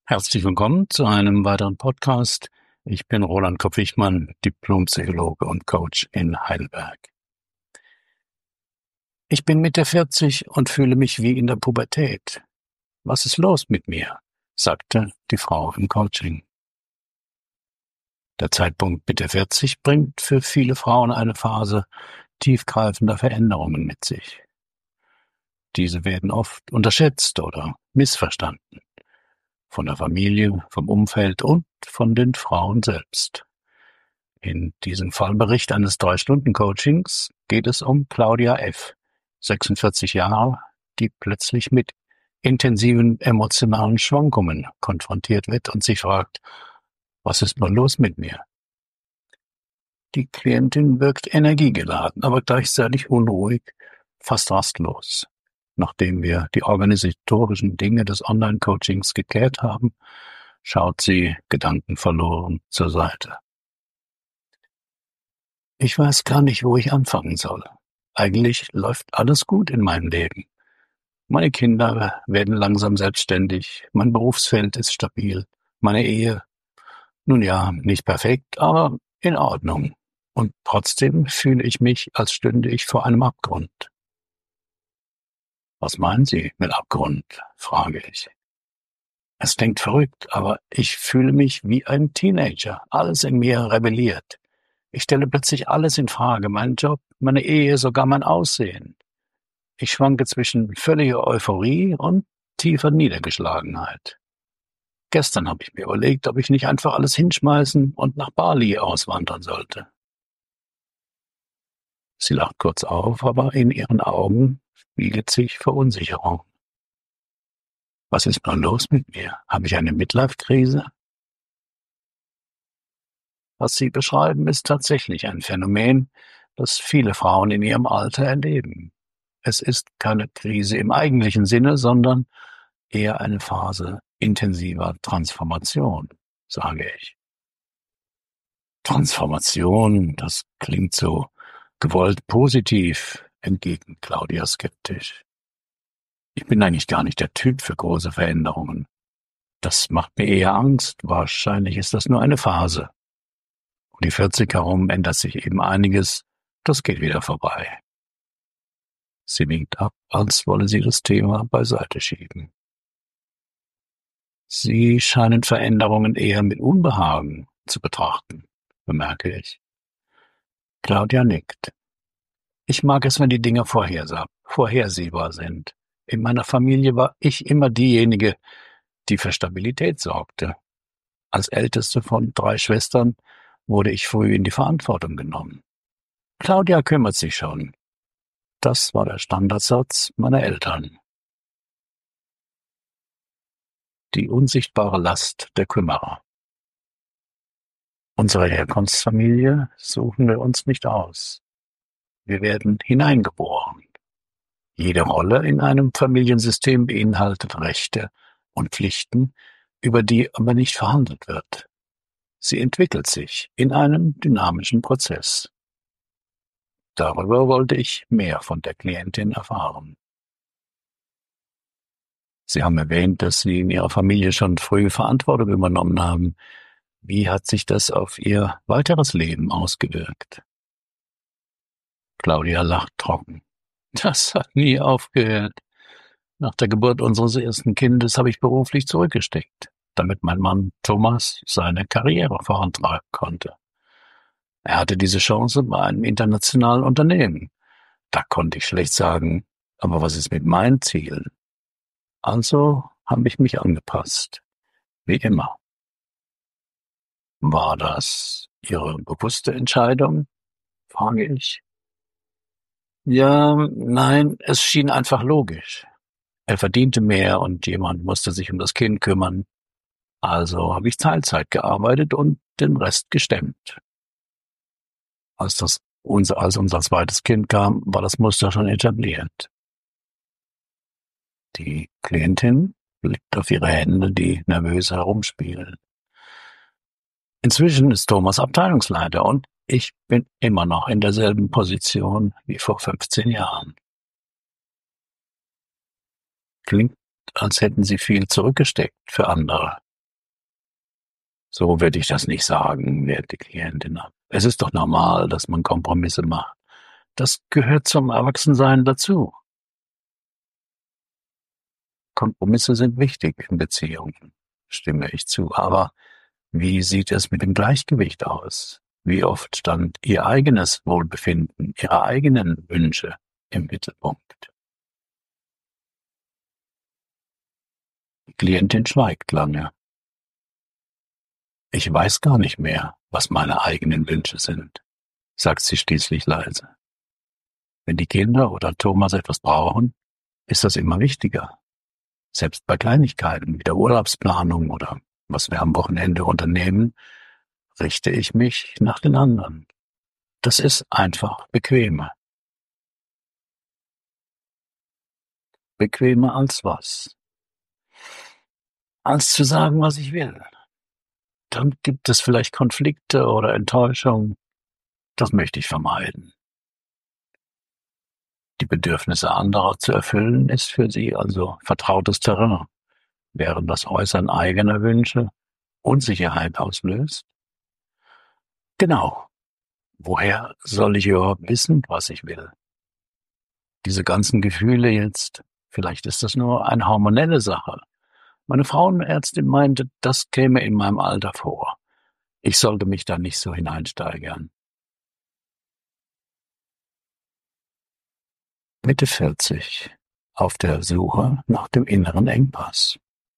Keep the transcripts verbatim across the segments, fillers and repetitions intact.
Herzlich willkommen zu einem weiteren Podcast. Ich bin Roland Kopp-Wichmann, Diplompsychologe und Coach in Heidelberg. Ich bin Mitte vierzig und fühle mich wie in der Pubertät. Was ist los mit mir? Sagte die Frau im Coaching. Der Zeitpunkt Mitte vierzig bringt für viele Frauen eine Phase tiefgreifender Veränderungen mit sich. Diese werden oft unterschätzt oder missverstanden. Von der Familie, vom Umfeld und von den Frauen selbst. In diesem Fallbericht eines drei-Stunden-Coachings geht es um Claudia F., sechsundvierzig Jahre, die plötzlich mit intensiven emotionalen Schwankungen konfrontiert wird und sich fragt, was ist nur los mit mir? Die Klientin wirkt energiegeladen, aber gleichzeitig unruhig, fast rastlos. Nachdem wir die organisatorischen Dinge des Online-Coachings geklärt haben, schaut sie gedankenverloren zur Seite. Ich weiß gar nicht, wo ich anfangen soll. Eigentlich läuft alles gut in meinem Leben. Meine Kinder werden langsam selbstständig, mein Berufsfeld ist stabil, meine Ehe, nun ja, nicht perfekt, aber in Ordnung. Und trotzdem fühle ich mich, als stünde ich vor einem Abgrund. Was meinen Sie mit Abgrund? Frage ich. Es klingt verrückt, aber ich fühle mich wie ein Teenager. Alles in mir rebelliert. Ich stelle plötzlich alles in Frage, meinen Job, meine Ehe, sogar mein Aussehen. Ich schwanke zwischen völliger Euphorie und tiefer Niedergeschlagenheit. Gestern habe ich mir überlegt, ob ich nicht einfach alles hinschmeißen und nach Bali auswandern sollte. Sie lacht kurz auf, aber in ihren Augen spiegelt sich Verunsicherung. Was ist nun los mit mir? Habe ich eine Midlife-Krise? Was Sie beschreiben, ist tatsächlich ein Phänomen, das viele Frauen in ihrem Alter erleben. Es ist keine Krise im eigentlichen Sinne, sondern eher eine Phase intensiver Transformation, sage ich. Transformation, das klingt so gewollt positiv, entgegnet Claudia skeptisch. Ich bin eigentlich gar nicht der Typ für große Veränderungen. Das macht mir eher Angst. Wahrscheinlich ist das nur eine Phase. Um die vierzig herum ändert sich eben einiges. Das geht wieder vorbei. Sie winkt ab, als wolle sie das Thema beiseite schieben. Sie scheinen Veränderungen eher mit Unbehagen zu betrachten, bemerke ich. Claudia nickt. Ich mag es, wenn die Dinge vorhersa- vorhersehbar sind. In meiner Familie war ich immer diejenige, die für Stabilität sorgte. Als älteste von drei Schwestern wurde ich früh in die Verantwortung genommen. Claudia kümmert sich schon. Das war der Standardsatz meiner Eltern. Die unsichtbare Last der Kümmerer. Unsere Herkunftsfamilie suchen wir uns nicht aus. Wir werden hineingeboren. Jede Rolle in einem Familiensystem beinhaltet Rechte und Pflichten, über die aber nicht verhandelt wird. Sie entwickelt sich in einem dynamischen Prozess. Darüber wollte ich mehr von der Klientin erfahren. Sie haben erwähnt, dass Sie in Ihrer Familie schon früh Verantwortung übernommen haben. Wie hat sich das auf Ihr weiteres Leben ausgewirkt? Claudia lacht trocken. Das hat nie aufgehört. Nach der Geburt unseres ersten Kindes habe ich beruflich zurückgesteckt, damit mein Mann Thomas seine Karriere vorantreiben konnte. Er hatte diese Chance bei einem internationalen Unternehmen. Da konnte ich schlecht sagen, aber was ist mit meinen Zielen? Also habe ich mich angepasst. Wie immer. War das Ihre bewusste Entscheidung? Frage ich. Ja, nein, es schien einfach logisch. Er verdiente mehr und jemand musste sich um das Kind kümmern. Also habe ich Teilzeit gearbeitet und den Rest gestemmt. Als das unser, als unser zweites Kind kam, war das Muster schon etabliert. Die Klientin blickt auf ihre Hände, die nervös herumspielen. Inzwischen ist Thomas Abteilungsleiter und ich bin immer noch in derselben Position wie vor fünfzehn Jahren. Klingt, als hätten Sie viel zurückgesteckt für andere. So werde ich das nicht sagen, wehrt die Klientin ab. Es ist doch normal, dass man Kompromisse macht. Das gehört zum Erwachsensein dazu. Kompromisse sind wichtig in Beziehungen, stimme ich zu. Aber wie sieht es mit dem Gleichgewicht aus? Wie oft stand Ihr eigenes Wohlbefinden, Ihre eigenen Wünsche im Mittelpunkt? Die Klientin schweigt lange. Ich weiß gar nicht mehr, was meine eigenen Wünsche sind, sagt sie schließlich leise. Wenn die Kinder oder Thomas etwas brauchen, ist das immer wichtiger. Selbst bei Kleinigkeiten wie der Urlaubsplanung oder was wir am Wochenende unternehmen, richte ich mich nach den anderen. Das ist einfach bequemer. Bequemer als was? Als zu sagen, was ich will. Dann gibt es vielleicht Konflikte oder Enttäuschung. Das möchte ich vermeiden. Die Bedürfnisse anderer zu erfüllen, ist für sie also vertrautes Terrain, während das Äußern eigener Wünsche Unsicherheit auslöst. Genau. Woher soll ich überhaupt wissen, was ich will? Diese ganzen Gefühle jetzt, vielleicht ist das nur eine hormonelle Sache. Meine Frauenärztin meinte, das käme in meinem Alter vor. Ich sollte mich da nicht so hineinsteigern. Mitte vierzig, auf der Suche nach dem inneren Engpass.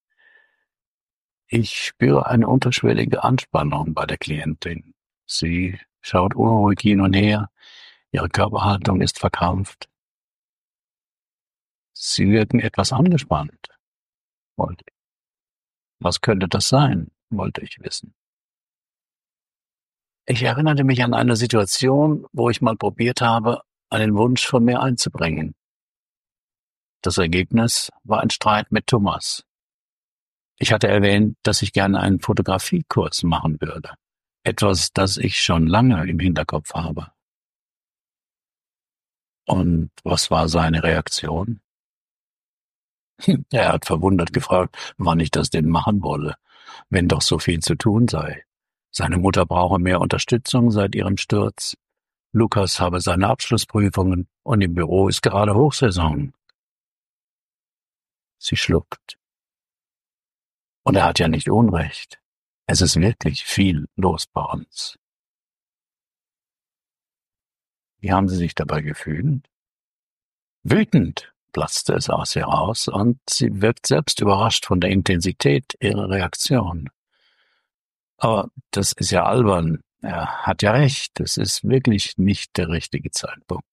Ich spüre eine unterschwellige Anspannung bei der Klientin. Sie schaut unruhig hin und her, ihre Körperhaltung ist verkrampft. Sie wirken etwas angespannt. Wollte ich. Was könnte das sein, wollte ich wissen. Ich erinnerte mich an eine Situation, wo ich mal probiert habe, einen Wunsch von mir einzubringen. Das Ergebnis war ein Streit mit Thomas. Ich hatte erwähnt, dass ich gerne einen Fotografiekurs machen würde. Etwas, das ich schon lange im Hinterkopf habe. Und was war seine Reaktion? Er hat verwundert gefragt, wann ich das denn machen wolle, wenn doch so viel zu tun sei. Seine Mutter brauche mehr Unterstützung seit ihrem Sturz. Lukas habe seine Abschlussprüfungen und im Büro ist gerade Hochsaison. Sie schluckt. Und er hat ja nicht Unrecht. Es ist wirklich viel los bei uns. Wie haben Sie sich dabei gefühlt? Wütend, platzte es aus ihr raus, und sie wirkt selbst überrascht von der Intensität ihrer Reaktion. Aber das ist ja albern. Er hat ja recht, es ist wirklich nicht der richtige Zeitpunkt.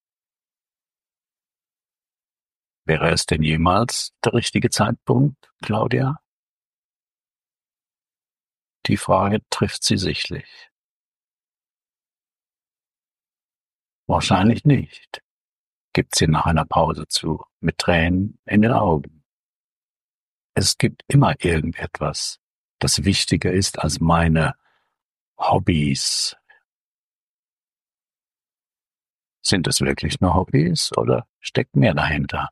Wäre es denn jemals der richtige Zeitpunkt, Claudia? Die Frage trifft sie sichtlich. Wahrscheinlich nicht, gibt sie nach einer Pause zu, mit Tränen in den Augen. Es gibt immer irgendetwas, das wichtiger ist als meine Hobbys. Sind es wirklich nur Hobbys oder steckt mehr dahinter?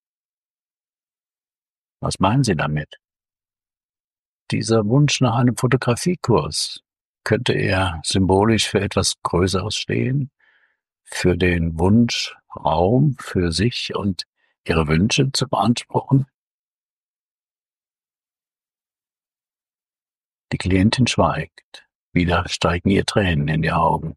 Was meinen Sie damit? Dieser Wunsch nach einem Fotografiekurs, könnte er symbolisch für etwas Größeres stehen? Für den Wunsch, Raum für sich und ihre Wünsche zu beanspruchen? Die Klientin schweigt. Wieder steigen ihr Tränen in die Augen.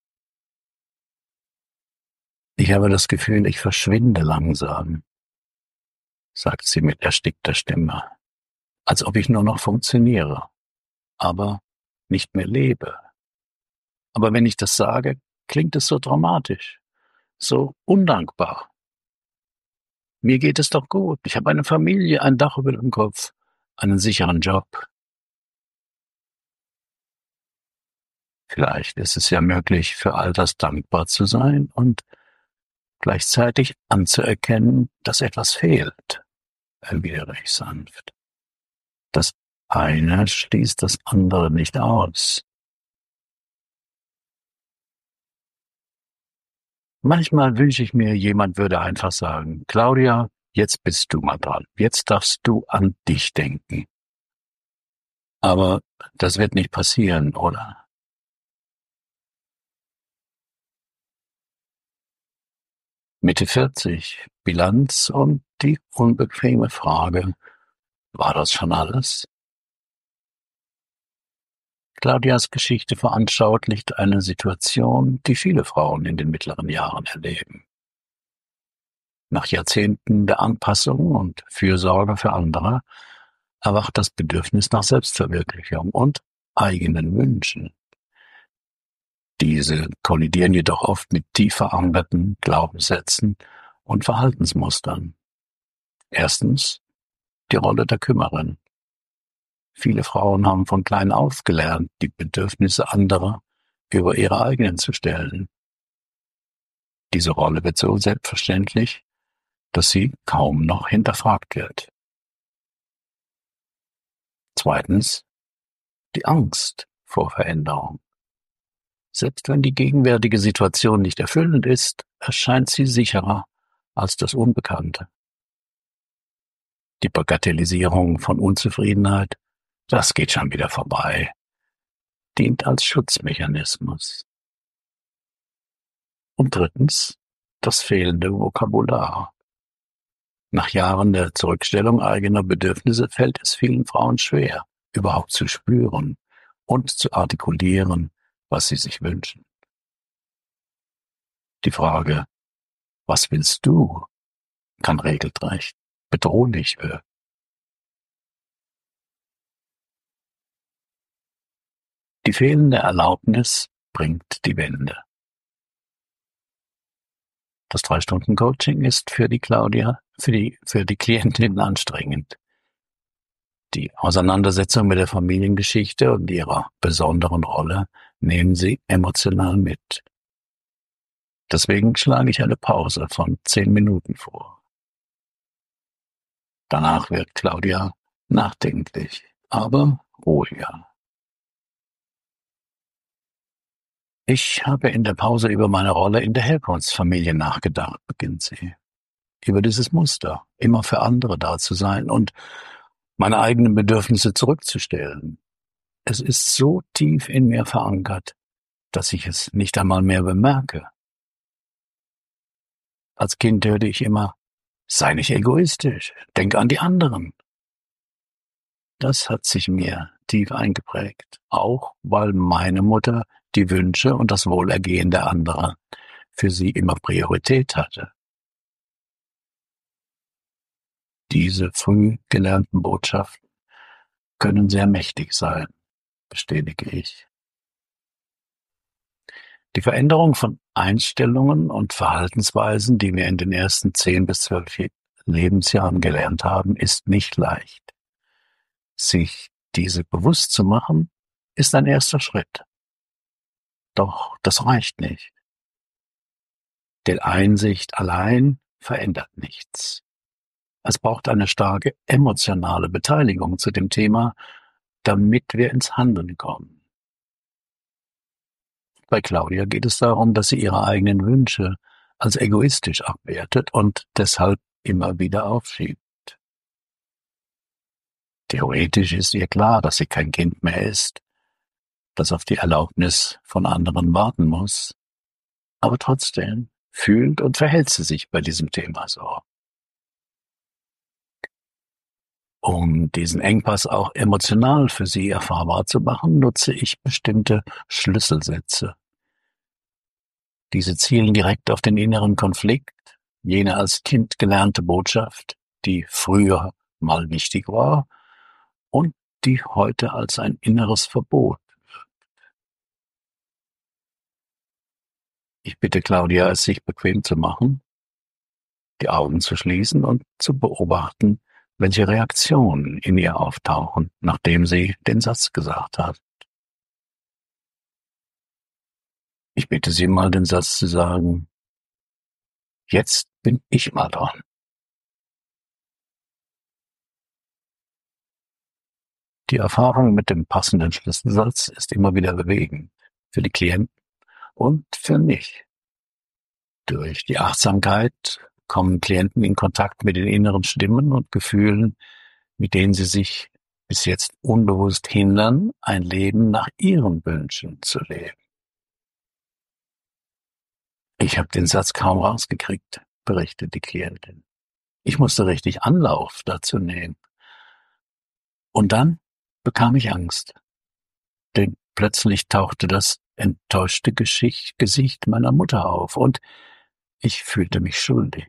Ich habe das Gefühl, ich verschwinde langsam, sagt sie mit erstickter Stimme, als ob ich nur noch funktioniere, aber nicht mehr lebe. Aber wenn ich das sage, klingt es so dramatisch, so undankbar. Mir geht es doch gut. Ich habe eine Familie, ein Dach über dem Kopf, einen sicheren Job. Vielleicht ist es ja möglich, für all das dankbar zu sein und gleichzeitig anzuerkennen, dass etwas fehlt, erwidere ich sanft. Das eine schließt das andere nicht aus. Manchmal wünsche ich mir, jemand würde einfach sagen, Claudia, jetzt bist du mal dran. Jetzt darfst du an dich denken. Aber das wird nicht passieren, oder? Mitte vierzig, Bilanz und die unbequeme Frage: War das schon alles? Claudias Geschichte veranschaulicht eine Situation, die viele Frauen in den mittleren Jahren erleben. Nach Jahrzehnten der Anpassung und Fürsorge für andere erwacht das Bedürfnis nach Selbstverwirklichung und eigenen Wünschen. Diese kollidieren jedoch oft mit tief verankerten Glaubenssätzen und Verhaltensmustern. Erstens die Rolle der Kümmerin. Viele Frauen haben von klein auf gelernt, die Bedürfnisse anderer über ihre eigenen zu stellen. Diese Rolle wird so selbstverständlich, dass sie kaum noch hinterfragt wird. Zweitens die Angst vor Veränderung. Selbst wenn die gegenwärtige Situation nicht erfüllend ist, erscheint sie sicherer als das Unbekannte. Die Bagatellisierung von Unzufriedenheit, das geht schon wieder vorbei, dient als Schutzmechanismus. Und drittens das fehlende Vokabular. Nach Jahren der Zurückstellung eigener Bedürfnisse fällt es vielen Frauen schwer, überhaupt zu spüren und zu artikulieren, was sie sich wünschen. Die Frage, was willst du, kann regelrecht bedrohlich wirken. Die fehlende Erlaubnis bringt die Wende. Das Drei-Stunden-Coaching ist für die Claudia, für die, für die Klientin anstrengend. Die Auseinandersetzung mit der Familiengeschichte und ihrer besonderen Rolle nehmen sie emotional mit. Deswegen schlage ich eine Pause von zehn Minuten vor. Danach wird Claudia nachdenklich, aber ruhiger. Ich habe in der Pause über meine Rolle in der Herkunftsfamilie nachgedacht, beginnt sie. Über dieses Muster, immer für andere da zu sein und meine eigenen Bedürfnisse zurückzustellen. Es ist so tief in mir verankert, dass ich es nicht einmal mehr bemerke. Als Kind hörte ich immer, sei nicht egoistisch, denk an die anderen. Das hat sich mir tief eingeprägt, auch weil meine Mutter die Wünsche und das Wohlergehen der anderen für sie immer Priorität hatte. Diese früh gelernten Botschaften können sehr mächtig sein, bestätige ich. Die Veränderung von Einstellungen und Verhaltensweisen, die wir in den ersten zehn bis zwölf Lebensjahren gelernt haben, ist nicht leicht. Sich diese bewusst zu machen, ist ein erster Schritt. Doch das reicht nicht. Denn Einsicht allein verändert nichts. Es braucht eine starke emotionale Beteiligung zu dem Thema, damit wir ins Handeln kommen. Bei Claudia geht es darum, dass sie ihre eigenen Wünsche als egoistisch abwertet und deshalb immer wieder aufschiebt. Theoretisch ist ihr klar, dass sie kein Kind mehr ist, das auf die Erlaubnis von anderen warten muss, aber trotzdem fühlt und verhält sie sich bei diesem Thema so. Um diesen Engpass auch emotional für sie erfahrbar zu machen, nutze ich bestimmte Schlüsselsätze. Diese zielen direkt auf den inneren Konflikt, jene als Kind gelernte Botschaft, die früher mal wichtig war und die heute als ein inneres Verbot. Ich bitte Claudia, es sich bequem zu machen, die Augen zu schließen und zu beobachten, welche Reaktionen in ihr auftauchen, nachdem sie den Satz gesagt hat. Ich bitte Sie mal, den Satz zu sagen: Jetzt bin ich mal dran. Die Erfahrung mit dem passenden Schlüsselsatz ist immer wieder bewegend für die Klienten und für mich. Durch die Achtsamkeit kommen Klienten in Kontakt mit den inneren Stimmen und Gefühlen, mit denen sie sich bis jetzt unbewusst hindern, ein Leben nach ihren Wünschen zu leben. Ich habe den Satz kaum rausgekriegt, berichtet die Klientin. Ich musste richtig Anlauf dazu nehmen. Und dann bekam ich Angst, denn plötzlich tauchte das enttäuschte Geschicht, Gesicht meiner Mutter auf und ich fühlte mich schuldig.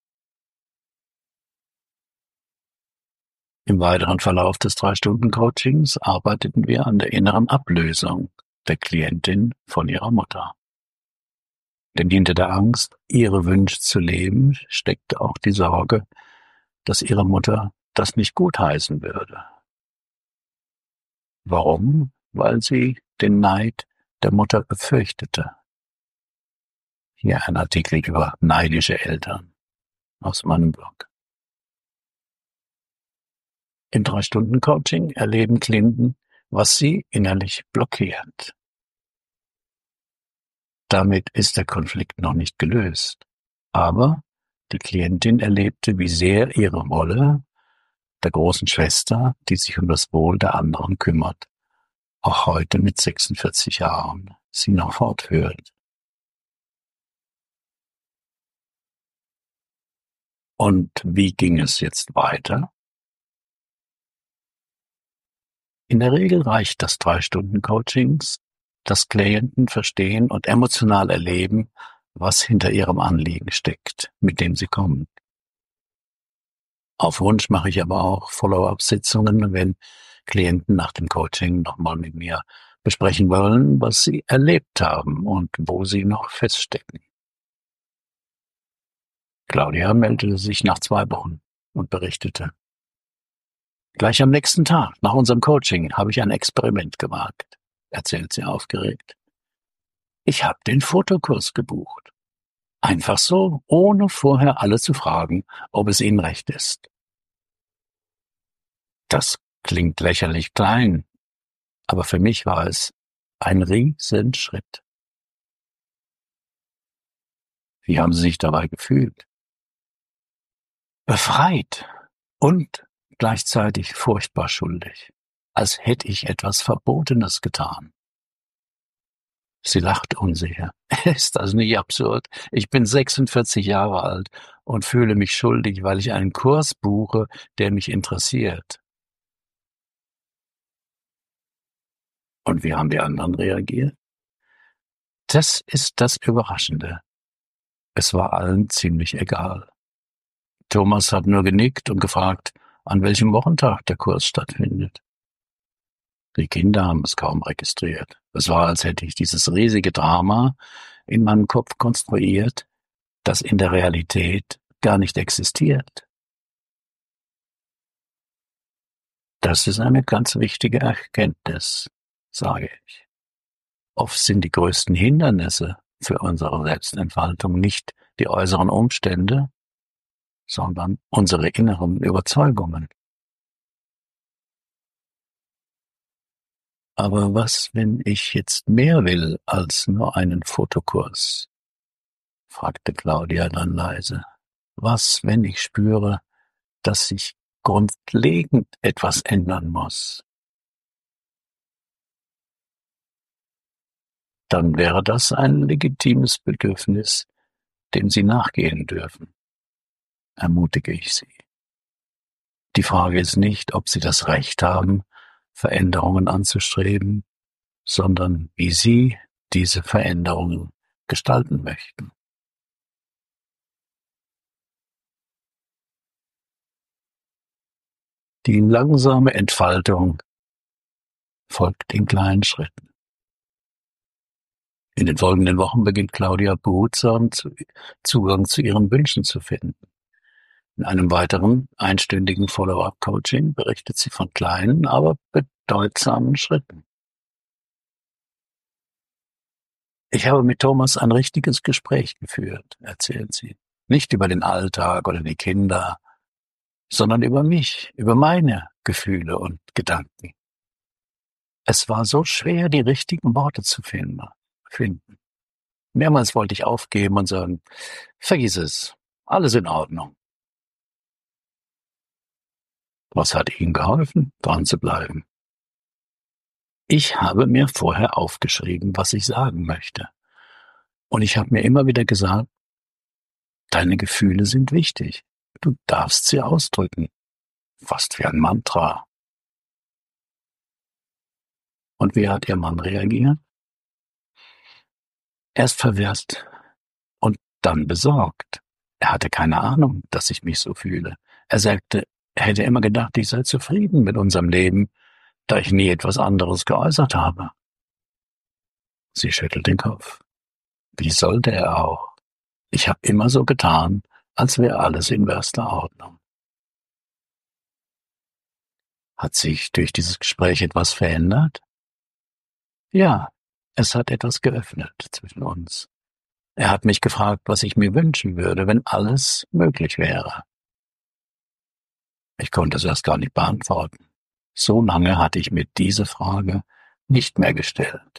Im weiteren Verlauf des Drei-Stunden-Coachings arbeiteten wir an der inneren Ablösung der Klientin von ihrer Mutter. Denn hinter der Angst, ihre Wünsche zu leben, steckte auch die Sorge, dass ihre Mutter das nicht gutheißen würde. Warum? Weil sie den Neid der Mutter befürchtete. Hier ein Artikel über neidische Eltern aus meinem Blog. Im Drei-Stunden-Coaching erleben Klienten, was sie innerlich blockiert. Damit ist der Konflikt noch nicht gelöst. Aber die Klientin erlebte, wie sehr ihre Rolle der großen Schwester, die sich um das Wohl der anderen kümmert, auch heute mit sechsundvierzig Jahren sie noch fortführt. Und wie ging es jetzt weiter? In der Regel reicht das Drei-Stunden-Coachings, dass Klienten verstehen und emotional erleben, was hinter ihrem Anliegen steckt, mit dem sie kommen. Auf Wunsch mache ich aber auch Follow-up-Sitzungen, wenn Klienten nach dem Coaching nochmal mit mir besprechen wollen, was sie erlebt haben und wo sie noch feststecken. Claudia meldete sich nach zwei Wochen und berichtete: Gleich am nächsten Tag, nach unserem Coaching, habe ich ein Experiment gewagt, erzählt sie aufgeregt. Ich habe den Fotokurs gebucht. Einfach so, ohne vorher alle zu fragen, ob es ihnen recht ist. Das klingt lächerlich klein, aber für mich war es ein Riesenschritt. Wie haben Sie sich dabei gefühlt? Befreit und gleichzeitig furchtbar schuldig, als hätte ich etwas Verbotenes getan. Sie lacht unsicher. Ist das nicht absurd? Ich bin sechsundvierzig Jahre alt und fühle mich schuldig, weil ich einen Kurs buche, der mich interessiert. Und wie haben die anderen reagiert? Das ist das Überraschende. Es war allen ziemlich egal. Thomas hat nur genickt und gefragt, an welchem Wochentag der Kurs stattfindet. Die Kinder haben es kaum registriert. Es war, als hätte ich dieses riesige Drama in meinem Kopf konstruiert, das in der Realität gar nicht existiert. Das ist eine ganz wichtige Erkenntnis, sage ich. Oft sind die größten Hindernisse für unsere Selbstentfaltung nicht die äußeren Umstände, sondern unsere inneren Überzeugungen. Aber was, wenn ich jetzt mehr will als nur einen Fotokurs? Fragte Claudia dann leise. Was, wenn ich spüre, dass sich grundlegend etwas ändern muss? Dann wäre das ein legitimes Bedürfnis, dem Sie nachgehen dürfen, ermutige ich Sie. Die Frage ist nicht, ob Sie das Recht haben, Veränderungen anzustreben, sondern wie Sie diese Veränderungen gestalten möchten. Die langsame Entfaltung folgt in kleinen Schritten. In den folgenden Wochen beginnt Claudia behutsam Zugang zu ihren Wünschen zu finden. In einem weiteren einstündigen Follow-up-Coaching berichtet sie von kleinen, aber bedeutsamen Schritten. Ich habe mit Thomas ein richtiges Gespräch geführt, erzählt sie. Nicht über den Alltag oder die Kinder, sondern über mich, über meine Gefühle und Gedanken. Es war so schwer, die richtigen Worte zu finden. finden. Mehrmals wollte ich aufgeben und sagen, vergiss es, alles in Ordnung. Was hat Ihnen geholfen, dran zu bleiben? Ich habe mir vorher aufgeschrieben, was ich sagen möchte. Und ich habe mir immer wieder gesagt, deine Gefühle sind wichtig. Du darfst sie ausdrücken. Fast wie ein Mantra. Und wie hat Ihr Mann reagiert? Erst verwirrt und dann besorgt. Er hatte keine Ahnung, dass ich mich so fühle. Er sagte, er hätte immer gedacht, ich sei zufrieden mit unserem Leben, da ich nie etwas anderes geäußert habe. Sie schüttelt den Kopf. Wie sollte er auch? Ich habe immer so getan, als wäre alles in bester Ordnung. Hat sich durch dieses Gespräch etwas verändert? Ja, es hat etwas geöffnet zwischen uns. Er hat mich gefragt, was ich mir wünschen würde, wenn alles möglich wäre. Ich konnte es erst gar nicht beantworten. So lange hatte ich mir diese Frage nicht mehr gestellt.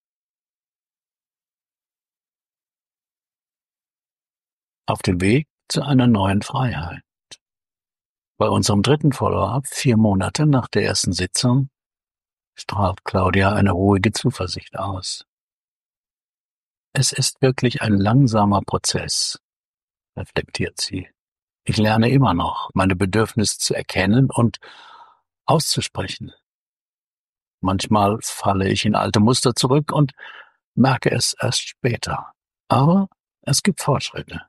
Auf dem Weg zu einer neuen Freiheit. Bei unserem dritten Follow-up, vier Monate nach der ersten Sitzung, strahlt Claudia eine ruhige Zuversicht aus. Es ist wirklich ein langsamer Prozess, reflektiert sie. Ich lerne immer noch, meine Bedürfnisse zu erkennen und auszusprechen. Manchmal falle ich in alte Muster zurück und merke es erst später. Aber es gibt Fortschritte.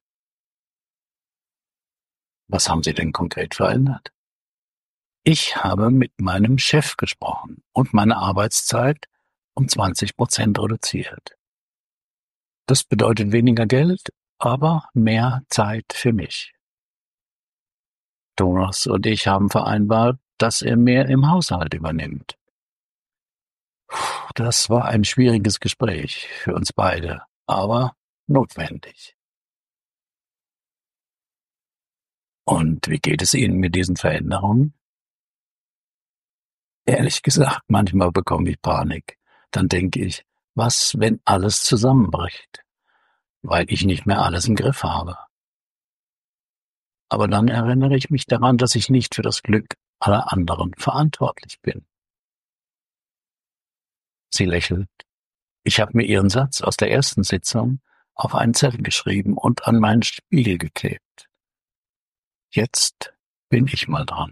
Was haben Sie denn konkret verändert? Ich habe mit meinem Chef gesprochen und meine Arbeitszeit um zwanzig Prozent reduziert. Das bedeutet weniger Geld, aber mehr Zeit für mich. Thomas und ich haben vereinbart, dass er mehr im Haushalt übernimmt. Das war ein schwieriges Gespräch für uns beide, aber notwendig. Und wie geht es Ihnen mit diesen Veränderungen? Ehrlich gesagt, manchmal bekomme ich Panik. Dann denke ich, was, wenn alles zusammenbricht, weil ich nicht mehr alles im Griff habe. Aber dann erinnere ich mich daran, dass ich nicht für das Glück aller anderen verantwortlich bin. Sie lächelt. Ich habe mir Ihren Satz aus der ersten Sitzung auf einen Zettel geschrieben und an meinen Spiegel geklebt. Jetzt bin ich mal dran.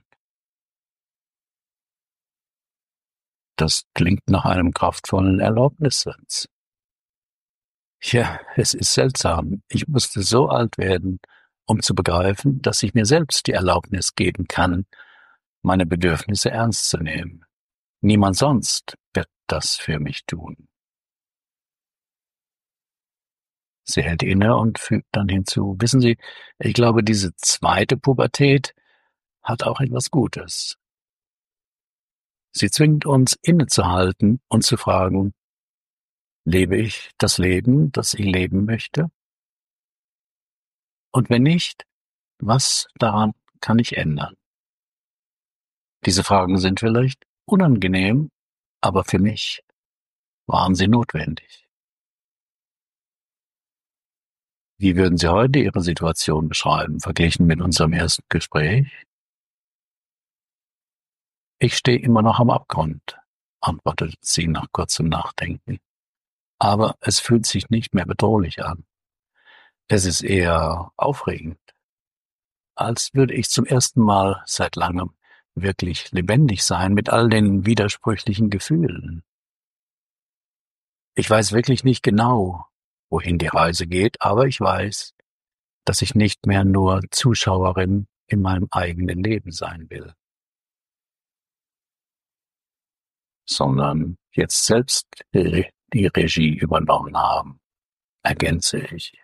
Das klingt nach einem kraftvollen Erlaubnissatz. Ja, es ist seltsam. Ich musste so alt werden, um zu begreifen, dass ich mir selbst die Erlaubnis geben kann, meine Bedürfnisse ernst zu nehmen. Niemand sonst wird das für mich tun. Sie hält inne und fügt dann hinzu, wissen Sie, ich glaube, diese zweite Pubertät hat auch etwas Gutes. Sie zwingt uns innezuhalten und zu fragen, lebe ich das Leben, das ich leben möchte? Und wenn nicht, was daran kann ich ändern? Diese Fragen sind vielleicht unangenehm, aber für mich waren sie notwendig. Wie würden Sie heute Ihre Situation beschreiben, verglichen mit unserem ersten Gespräch? Ich stehe immer noch am Abgrund, antwortete sie nach kurzem Nachdenken. Aber es fühlt sich nicht mehr bedrohlich an. Es ist eher aufregend, als würde ich zum ersten Mal seit langem wirklich lebendig sein mit all den widersprüchlichen Gefühlen. Ich weiß wirklich nicht genau, wohin die Reise geht, aber ich weiß, dass ich nicht mehr nur Zuschauerin in meinem eigenen Leben sein will, sondern jetzt selbst die die Regie übernommen haben, ergänze ich.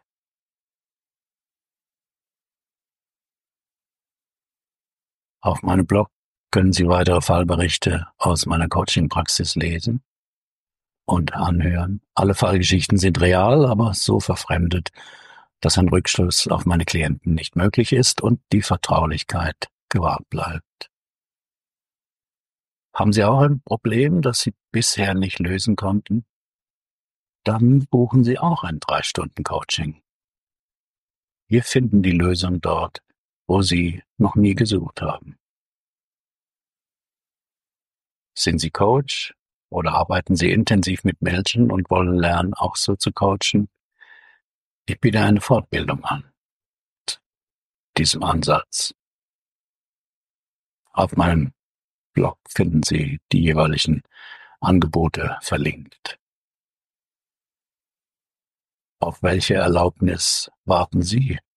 Auf meinem Blog können Sie weitere Fallberichte aus meiner Coaching-Praxis lesen und anhören. Alle Fallgeschichten sind real, aber so verfremdet, dass ein Rückschluss auf meine Klienten nicht möglich ist und die Vertraulichkeit gewahrt bleibt. Haben Sie auch ein Problem, das Sie bisher nicht lösen konnten? Dann buchen Sie auch ein drei Stunden Coaching. Wir finden die Lösung dort, wo Sie noch nie gesucht haben. Sind Sie Coach oder arbeiten Sie intensiv mit Menschen und wollen lernen, auch so zu coachen? Ich biete eine Fortbildung an. Mit diesem Ansatz. Auf meinem Blog finden Sie die jeweiligen Angebote verlinkt. Auf welche Erlaubnis warten Sie?